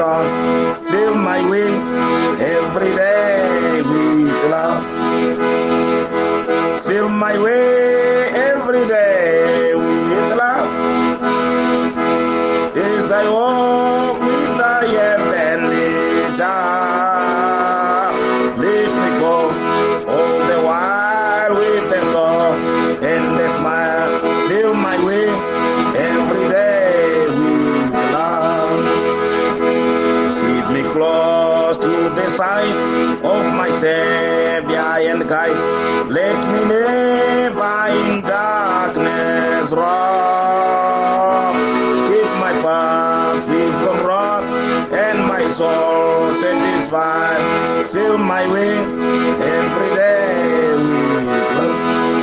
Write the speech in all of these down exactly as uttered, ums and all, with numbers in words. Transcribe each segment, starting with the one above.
Lord. Fill my way every day with love. Fill my way every day with love. As I walk with thy heavenly dove, let me go all the while with a song and a smile. Fill my way every day with love. Keep me close to the side of my Savior and guide. Let me never in darkness roam. Keep my path free from wrath and my soul satisfied. Fill my way every day with love.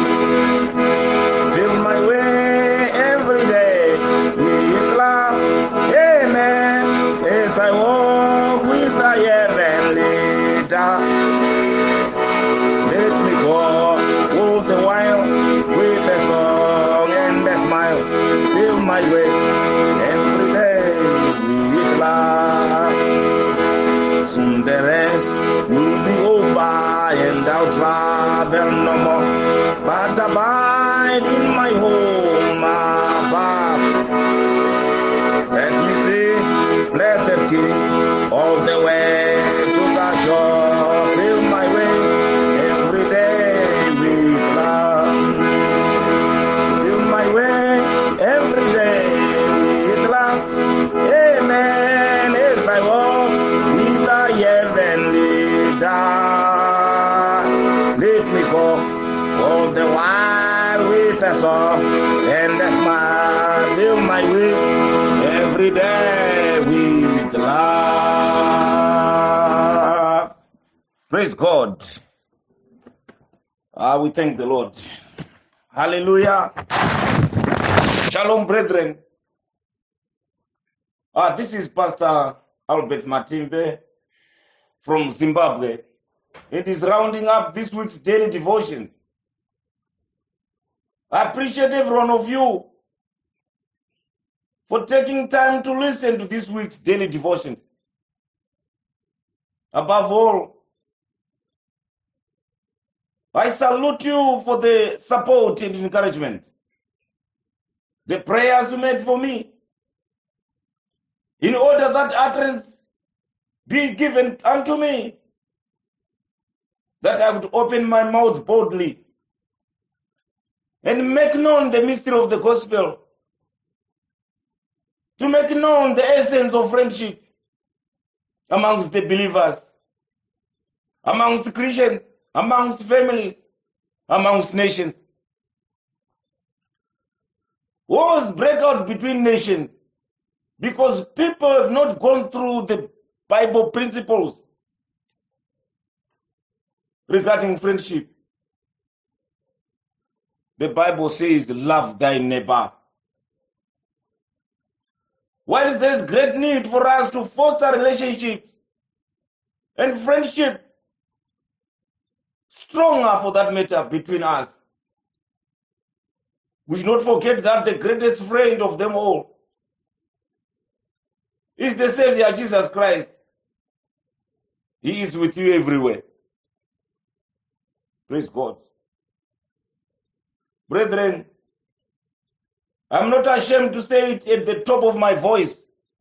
Fill my way every day with love. Amen. As I walk with the heavenly dove, let me go all the while with a song and a smile. Fill my way every day with love. Soon the rest will be over and I'll travel no more, but abide in my home above. Let me see, blessed King, all the way to the shore. Fill my way every day with love. Fill my way every day with love. Amen. As I walk with the heavenly dove, let me go all the while with a song and a smile. Fill my way every day with love. Praise God. Ah, we thank the Lord. Hallelujah. Shalom, brethren. Ah, this is Pastor Albert Matimbe from Zimbabwe. It is rounding up this week's daily devotion. I appreciate every one of you for taking time to listen to this week's daily devotion. Above all, I salute you for the support and encouragement. The prayers you made for me, in order that utterance be given unto me, that I would open my mouth boldly and make known the mystery of the gospel, to make known the essence of friendship amongst the believers, amongst Christians, amongst families, amongst nations. Wars break out between nations because people have not gone through the Bible principles regarding friendship. The Bible says, love thy neighbor. Whilst there is great need for us to foster relationships and friendship, stronger for that matter, between us, we should not forget that the greatest friend of them all is the Savior Jesus Christ. He is with you everywhere. Praise God. Brethren, I'm not ashamed to say it at the top of my voice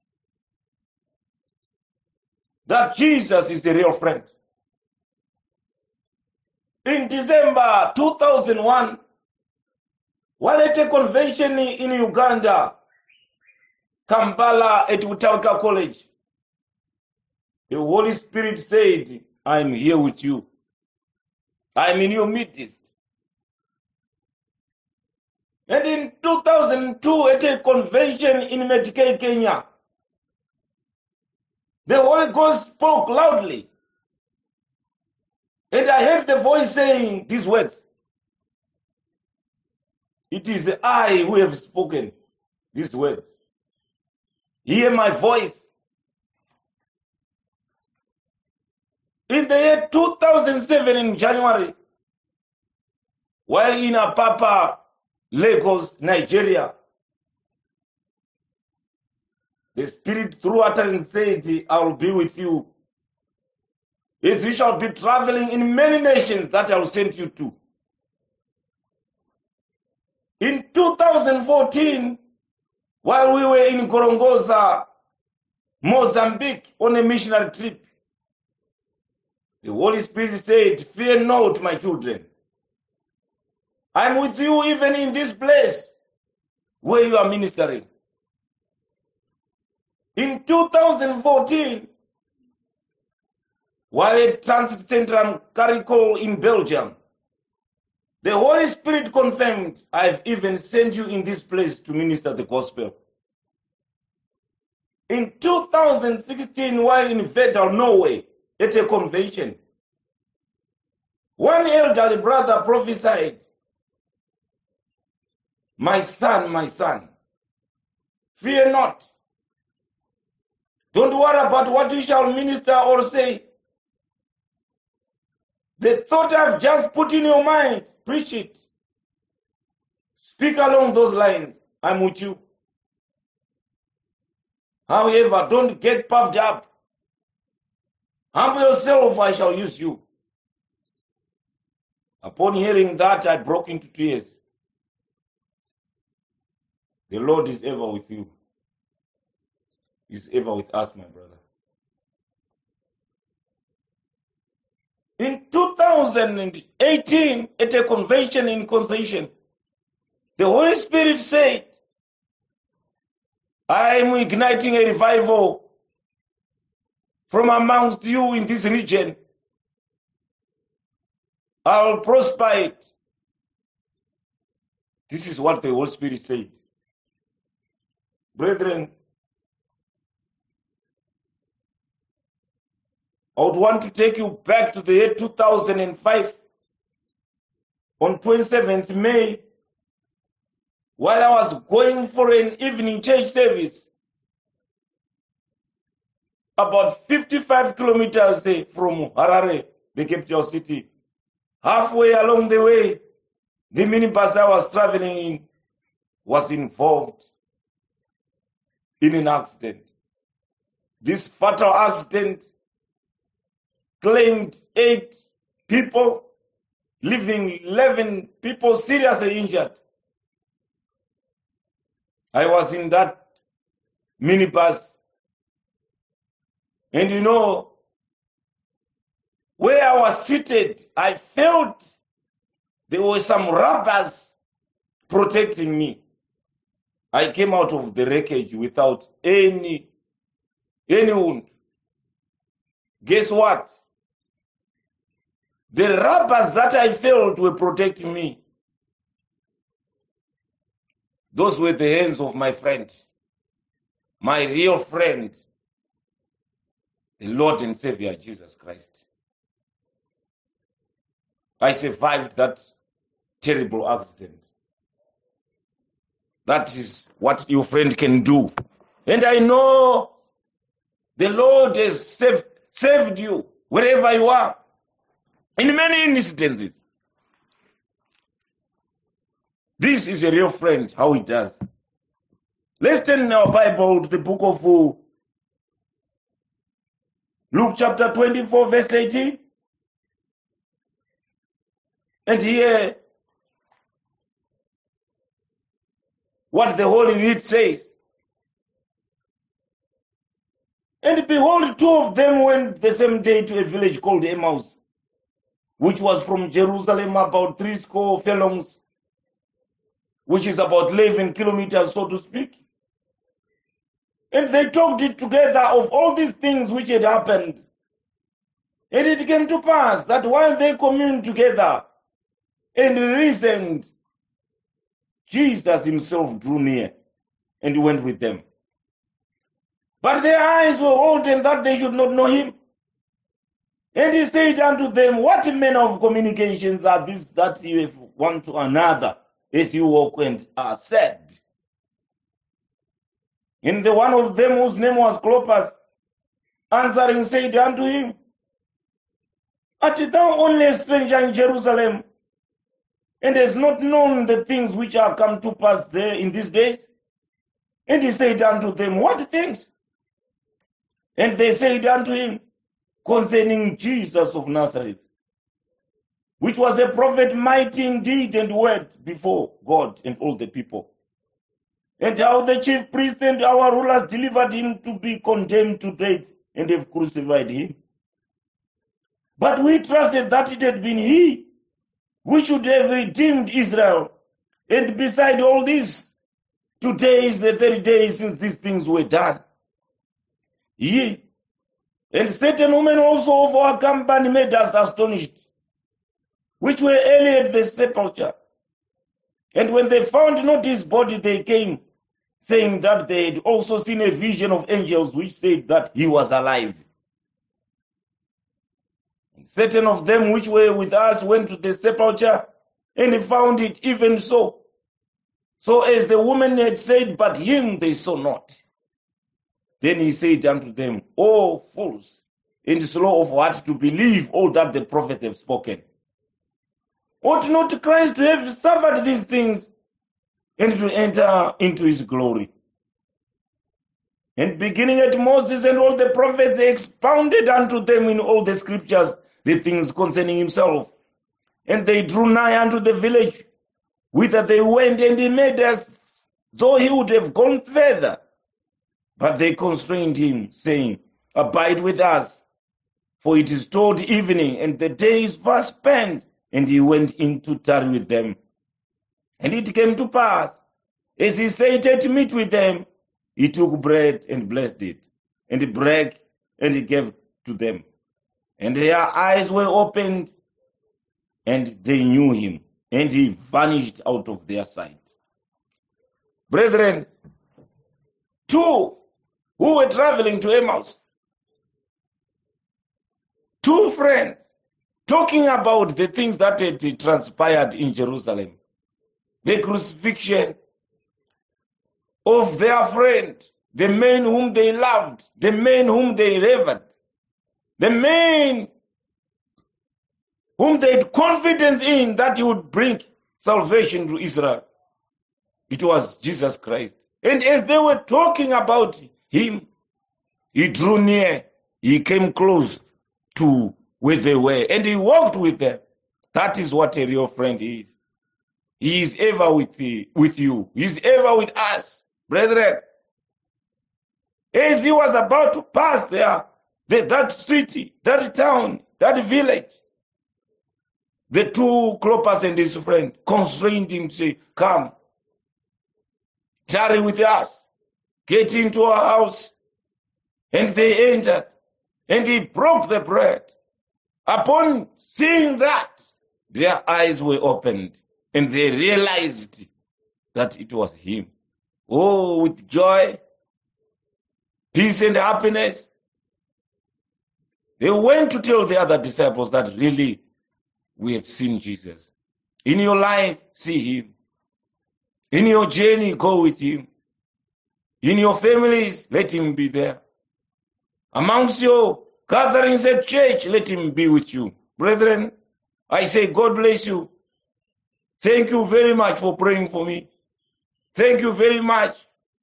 that Jesus is the real friend. In December two thousand one, while at a convention in Uganda, Kampala at Utawaka College, the Holy Spirit said, I'm here with you. I'm in your midst. And in two thousand two, at a convention in Medicare, Kenya, the Holy Ghost spoke loudly. And I heard the voice saying these words, it is I who have spoken these words. Hear my voice. In the year two thousand seven, in January, while in Apapa, Lagos, Nigeria, The Spirit through utterance said, I will be with you, as you shall be traveling in many nations that I will send you to. In two thousand fourteen, while we were in Gorongosa, Mozambique, on a missionary trip, the Holy Spirit said, fear not, my children. I'm with you even in this place where you are ministering. In two thousand fourteen, while at Transit Centrum Caricol in Belgium, the Holy Spirit confirmed, I've even sent you in this place to minister the gospel. In two thousand sixteen, while in Vedal, Norway, at a convention, one elderly brother prophesied, my son, my son, fear not. Don't worry about what you shall minister or say. The thought I've just put in your mind, preach it. Speak along those lines. I'm with you. However, don't get puffed up. Humble yourself, I shall use you. Upon hearing that, I broke into tears. The Lord is ever with you. He's ever with us, my brother. In two thousand eighteen, at a convention in Concession, the Holy Spirit said, I am igniting a revival from amongst you in this region. I will prosper it. This is what the Holy Spirit said. Brethren, I would want to take you back to the year two thousand five. On twenty-seventh May, while I was going for an evening church service, about fifty-five kilometers from Harare, the capital city. Halfway along the way, the minibus I was traveling in was involved in an accident. This fatal accident claimed eight people, leaving eleven people seriously injured. I was in that minibus, and you know, where I was seated, I felt there were some rubbers protecting me. I came out of the wreckage without any, any wound. Guess what? The rubbers that I felt were protecting me. Those were the hands of my friend, my real friend, the Lord and Savior Jesus Christ. I survived that terrible accident. That is what your friend can do. And I know the Lord has saved, saved you wherever you are, in many instances. This is a real friend, how he does. Let's turn in our Bible to the book of Luke chapter twenty-four, verse eighteen. And here, what the Holy Read says. And behold, two of them went the same day to a village called Emmaus, which was from Jerusalem about three score furlongs, which is about eleven kilometers, so to speak. And they talked it together of all these things which had happened. And it came to pass that while they communed together and reasoned, Jesus himself drew near and went with them. But their eyes were opened that they should not know him. And he said unto them, what manner of communications are these that you have one to another, as you walk and are said? And the one of them whose name was Clopas, answering said unto him, art thou only a stranger in Jerusalem, and has not known the things which are come to pass there in these days? And he said unto them, what things? And they said unto him, concerning Jesus of Nazareth, which was a prophet mighty in deed and word before God and all the people. And how the chief priests and our rulers delivered him to be condemned to death and have crucified him. But we trusted that it had been he who should have redeemed Israel. And beside all this, today is the third day since these things were done. Ye and certain women also of our company made us astonished, which were early at the sepulchre. And when they found not his body, they came, saying that they had also seen a vision of angels which said that he was alive. And certain of them which were with us went to the sepulchre, and found it even so. So as the woman had said, but him they saw not. Then he said unto them, O fools, and slow of heart to believe all that the prophet have spoken. Ought not Christ to have suffered these things, and to enter into his glory? And beginning at Moses and all the prophets, they expounded unto them in all the scriptures the things concerning himself. And they drew nigh unto the village, whither they went, and he made us though he would have gone further. But they constrained him, saying, abide with us, for it is toward evening, and the day is fast spent. And he went in to tarry with them. And it came to pass, as he sat at meat with them, he took bread and blessed it, and he brake, and he gave to them. And their eyes were opened, and they knew him, and he vanished out of their sight. Brethren, two who were traveling to Emmaus, two friends, talking about the things that had transpired in Jerusalem, the crucifixion of their friend, the man whom they loved, the man whom they revered, the man whom they had confidence in that he would bring salvation to Israel. It was Jesus Christ. And as they were talking about him, he drew near, he came close to where they were, and he walked with them. That is what a real friend is. He is ever with, the, with you. He is ever with us, brethren. As he was about to pass there, the, that city, that town, that village, the two Clopas and his friend constrained him to say, come, tarry with us, get into our house. And they entered, and he broke the bread. Upon seeing that, their eyes were opened, and they realized that it was him. Oh, with joy, peace, and happiness, they went to tell the other disciples that really we have seen Jesus. In your life, see him. In your journey, go with him. In your families, let him be there. Amongst your gatherings at church, let him be with you. Brethren, I say God bless you. Thank you very much for praying for me. Thank you very much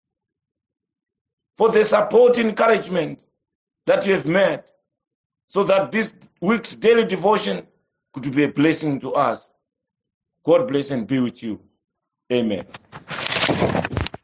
for the support and encouragement that you have made, so that this week's daily devotion could be a blessing to us. God bless and be with you. Amen.